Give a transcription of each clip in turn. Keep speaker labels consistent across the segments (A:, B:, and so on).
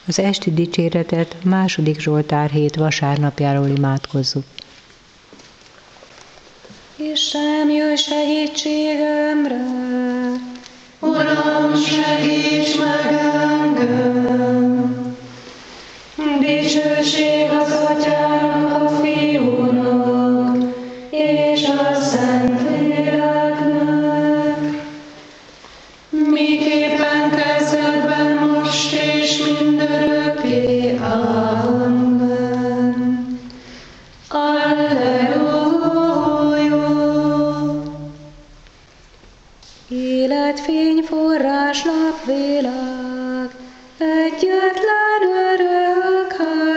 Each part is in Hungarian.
A: Az esti dicséretet második Zsoltár hét vasárnapjáról imádkozzuk.
B: Istenem, jöjj segítségemre! Uram, segíts meg engem! Dicsőség az Atyának, a Fiúnak, és a Szentléleknek, miképpen kezdetben, most és mindörökké. Amen. Alleluja! Életfény forrásnak világ, egyetlen örök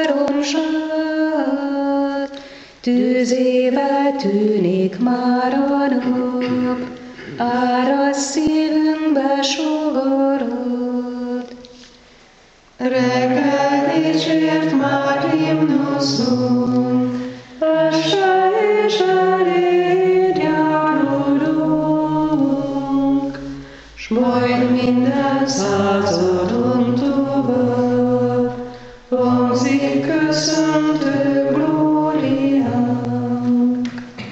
B: háromság, tűzével tűnik már a nap, árad szívünkbe sugorod. Reggel dicsért már himnuszunk, este és eléd járulunk, s majd minden századon tovább hangzik köszöntő glóriánk.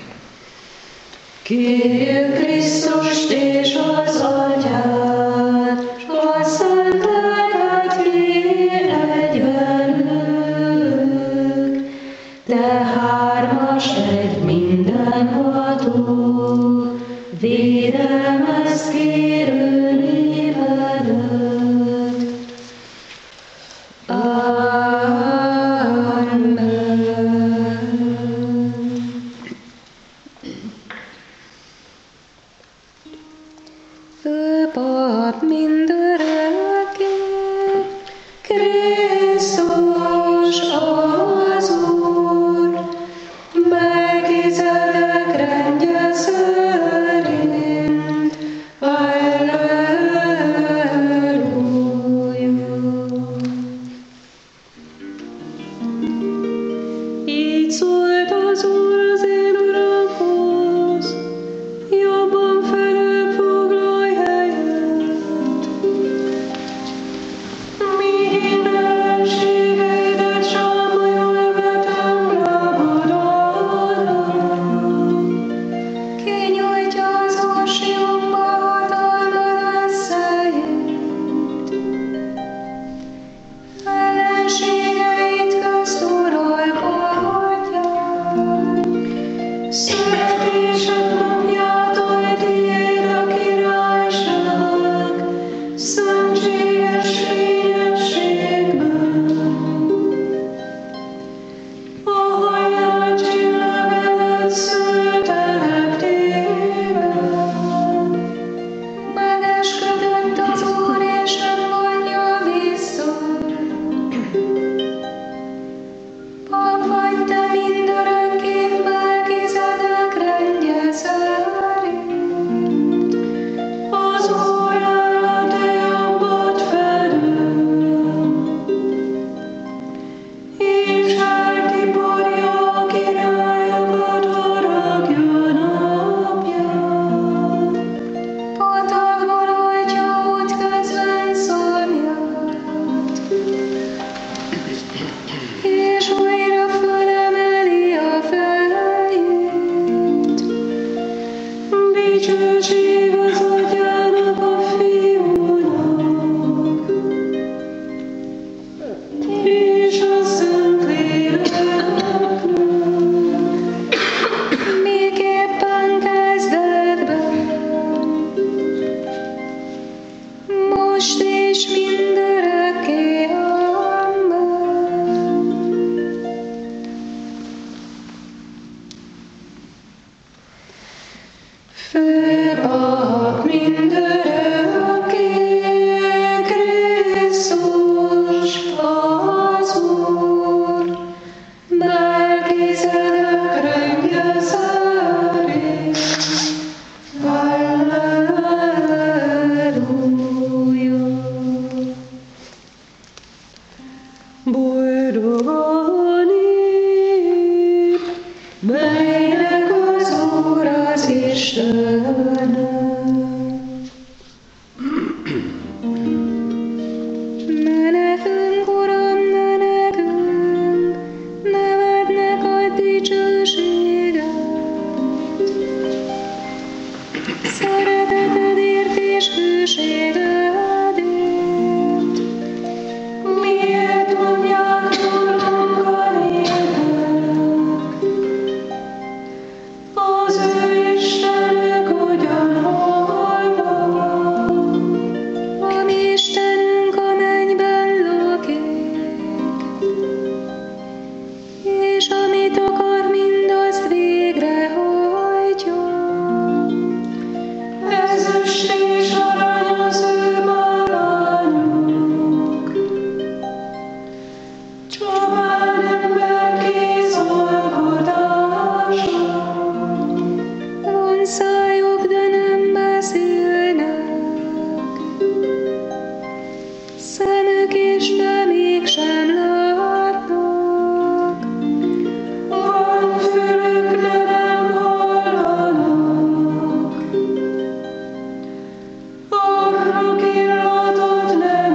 B: Kérjük Krisztust és az Atyát, s a Szent Lelket egyben ők, de hármas egy mindenható, védelmezz kérő névedet. Amen. Főpap mindörökké, Krisztus az Úr, Melchizedek rendje szerint. Alleluja. Így szólt az Úr az én Uramhoz, jobban felül foglalj helyet. Mindenségeidet sámoljon vetem lábadon. Kinyújtja az orsiumba hatalmad eszeit. Ellenségeit közt uralkodják. Születésed napjától tiéd a királyság, szentséges fényességben. A hajnal csillagedet szőtelek tében. Megesküdött az Úr, és nem vonja vissza. Pap vagy te mindörökké, Melchizedek rendje szerint. Az Úr áll a te jobbod felől, és eltiporja a királyokat haragja napján. Patakba rajtja útközben szarját, és újra fölemeli a fejét. Dicsőség az Atyának, a Fiúnak, és a Szentléleknek, miképpen kezdetben, most és mindörökké. Amen. Főpap mindörökké, Krisztus az Úr, Melchizedek rendje szerint. Alleluja. Boldog a nép, melynek az Úr az Istene. Ne nekünk, Uram, és de mégsem látnak. Van fülük, de nem hallanak. Orruk illatot nem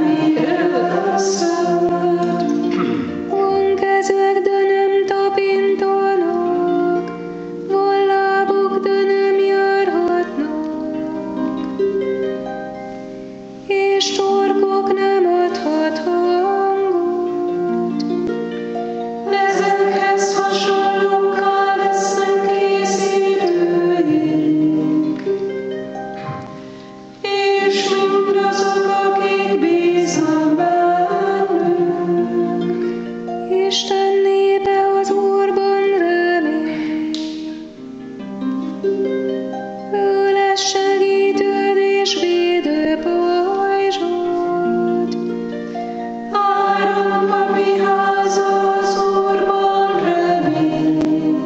B: érezhet. Van kezük, de nem tapintanak. Van lábuk, de nem járhatnak. És torkok nem adhat hangot. Ezekhez hasonlókkal lesznek készítőink. És mindazok, akik bíznak bennünk. Isten népe az Úrban remél. Ő lesz segítőd és védő pajzsod. Áram a mi háza az Úrban remél.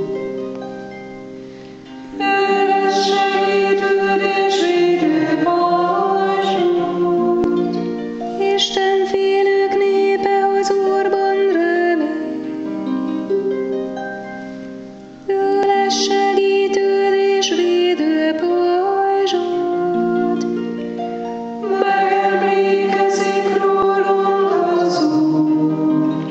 B: Ő lesz segítőd és védő pajzsod. Isten félők népe az Úrban remél. Ő lesz segítőd és védő pajzsod. Megemlékezik rólunk az Úr.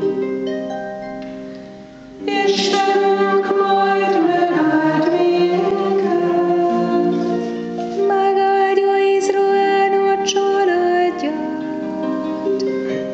B: Istenünk majd megáld minket. Megáldja Izrael nagy családját.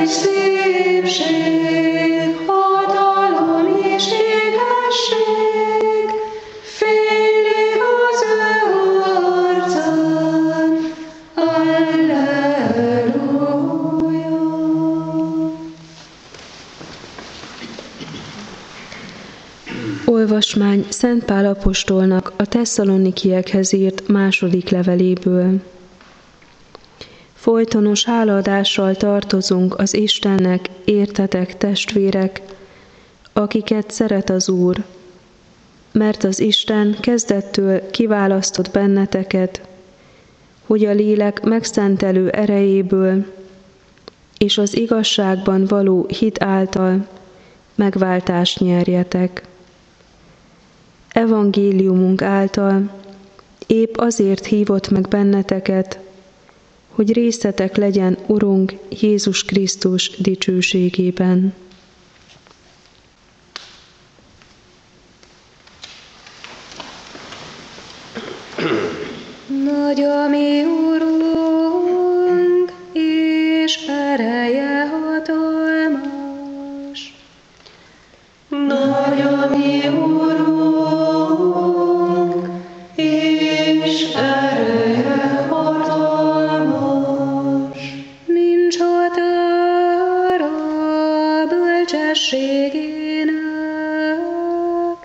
B: szépség, hatalom és igazság, fénylik az ő arcán. Alleluja!
C: Olvasmány Szent Pál apostolnak a Tesszalonikiekhez írt második leveléből. Folytonos hálaadással tartozunk az Istennek, értetek, testvérek, akiket szeret az Úr, mert az Isten kezdettől kiválasztott benneteket, hogy a lélek megszentelő erejéből és az igazságban való hit által megváltást nyerjetek. Evangéliumunk által épp azért hívott meg benneteket, hogy részetek legyen Urunk Jézus Krisztus dicsőségében.
B: Nagy a mi Urunk, és ereje hatalmas. Nagy a mi Urunk, és ereje hatalmas. Nincs határa bölcsességének,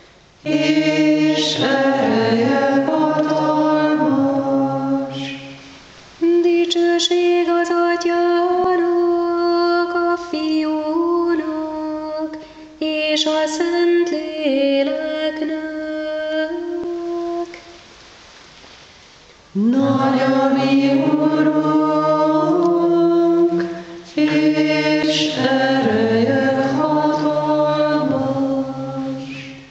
B: és ereje hatalmas. Dicsőség az Atyának, a Fiúnak, és a Szentléleknek. Nagy a mi Urunk, és ereje hatalmas.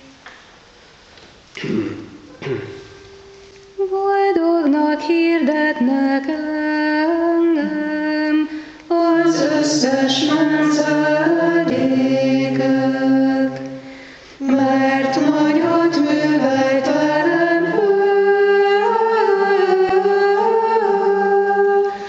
B: Boldognak hirdetnek engem az összes nemzedékek, mert nagyot művelt velem ő,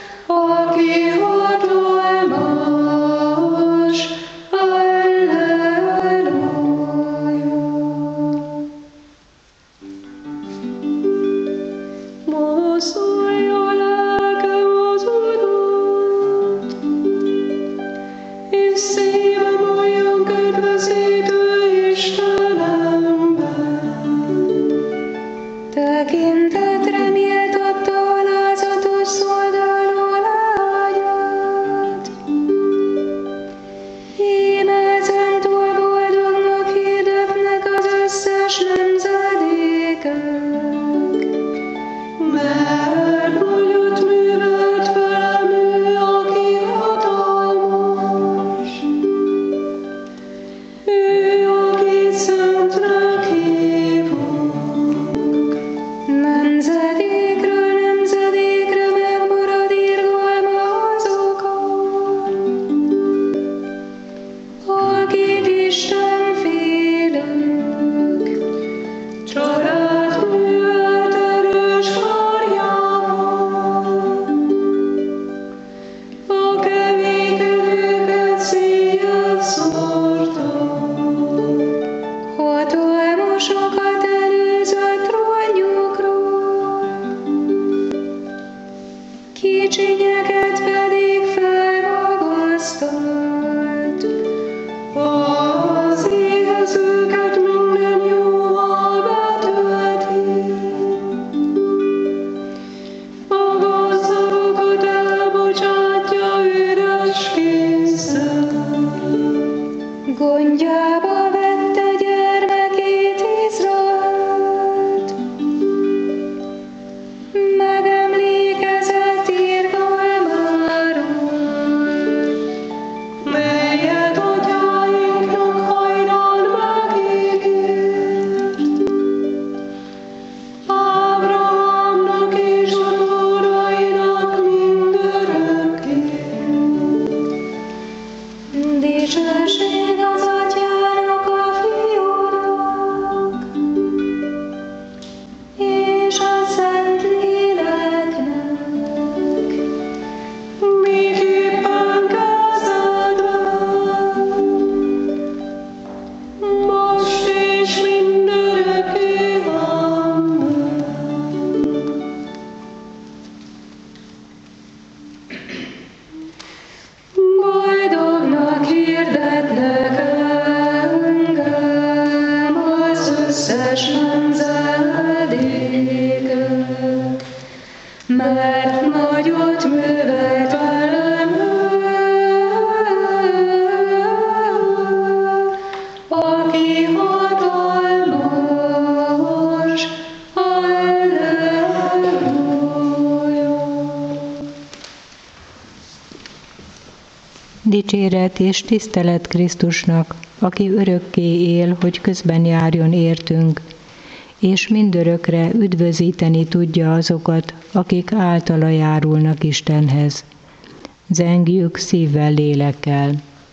A: Dicséret és tisztelet Krisztusnak, aki örökké él, hogy közben járjon értünk, és mindörökre üdvözíteni tudja azokat, akik általa járulnak Istenhez. Zengjük szívvel, lélekkel.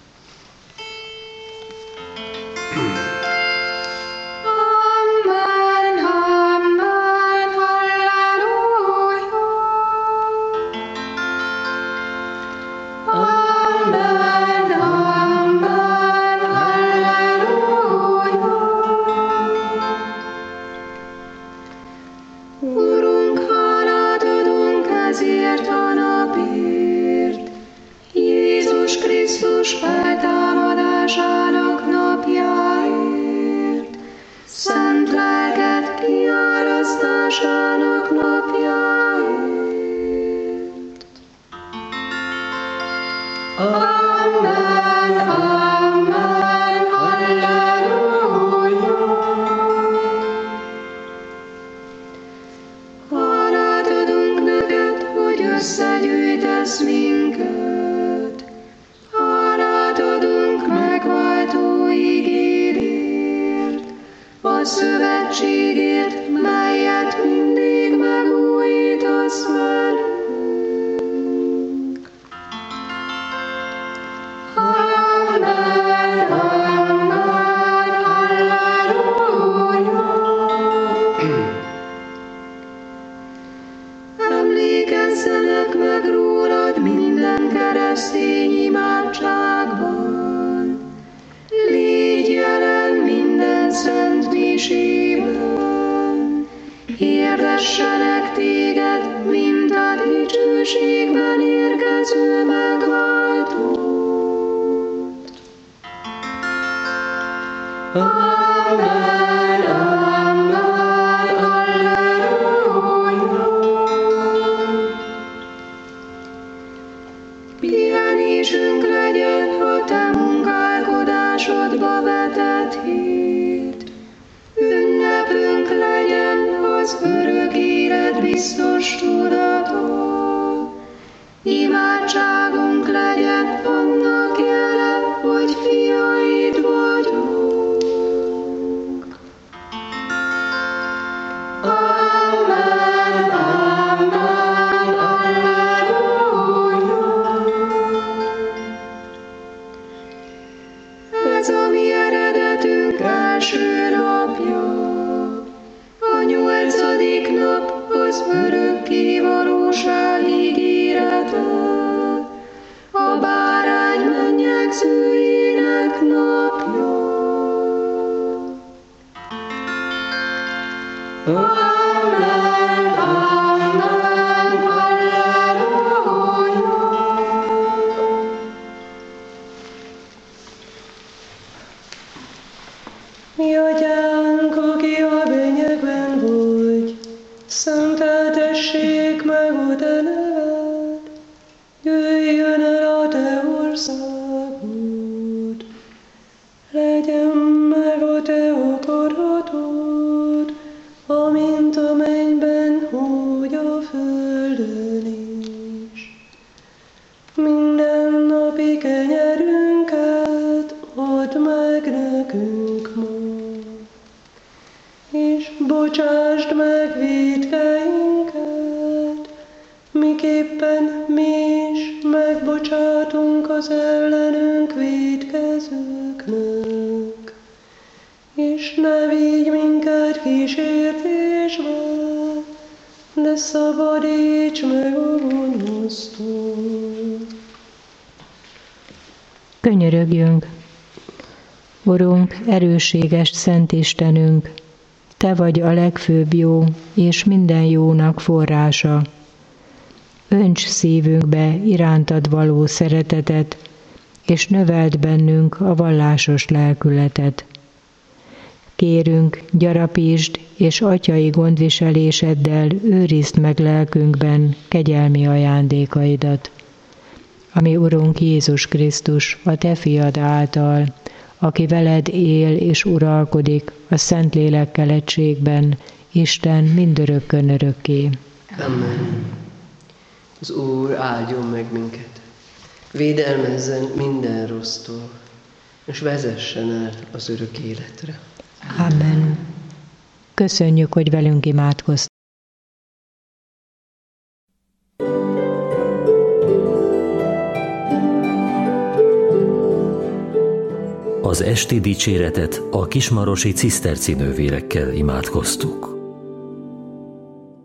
B: Összegyűjtesz minket, hálát adunk megváltó ígédért, a szövetségért, melyet mindig megújítasz velünk. Amen, amen, halleluja. Emlékezzenek meg rólad minden keresztény imádságban. Légy jelen minden szent misében. Hirdessenek téged, mint a dicsőségben érkező megváltót. Amen, amen, halleluja. Pihenésünk legyen a te munkálkodásodba vetett hét. Ünnepünk legyen az örök élet biztos tudata. Imádságunk legyen annak jele, hogy fiaid vagyunk. Amen, amen, halleluja. Ez a mi eredetünk első napja, a 8. nap az örökké valóság ígérete, a bárány mennyegzőjének napja. Amen, amen, halleluja. Mi atyánk, aki a mennyekben vagy, szenteltessék meg a te neved, jöjjön el a te országod, legyen meg a te akaratod, amint a mennyben, úgy a földön is. Minden napi kenyerünket add meg nekünk ma, és bocsásd meg vétkeinket, miképpen mi is megbocsátunk az ellenünk vétkezőknek. És ne vigy minket kísértésbe, de szabadíts meg a gonosztól.
A: Könyörögjünk! Urunk, erőséges Szent Istenünk, Te vagy a legfőbb jó, és minden jónak forrása. Önts szívünkbe irántad való szeretetet, és növeld bennünk a vallásos lelkületet. Kérünk, gyarapítsd, és atyai gondviseléseddel őrizd meg lelkünkben kegyelmi ajándékaidat. Ami Urunk Jézus Krisztus, a Te fiad által, aki veled él és uralkodik a Szentlélekkel egységben, Isten mindörökkön örökké.
D: Amen. Az Úr áldjon meg minket. védelmezzen minden rossztól, és vezessen el az örök életre.
A: Amen. Köszönjük, hogy velünk imádkoztál.
E: Az esti dicséretet a kismarosi ciszterci nővérekkel imádkoztuk.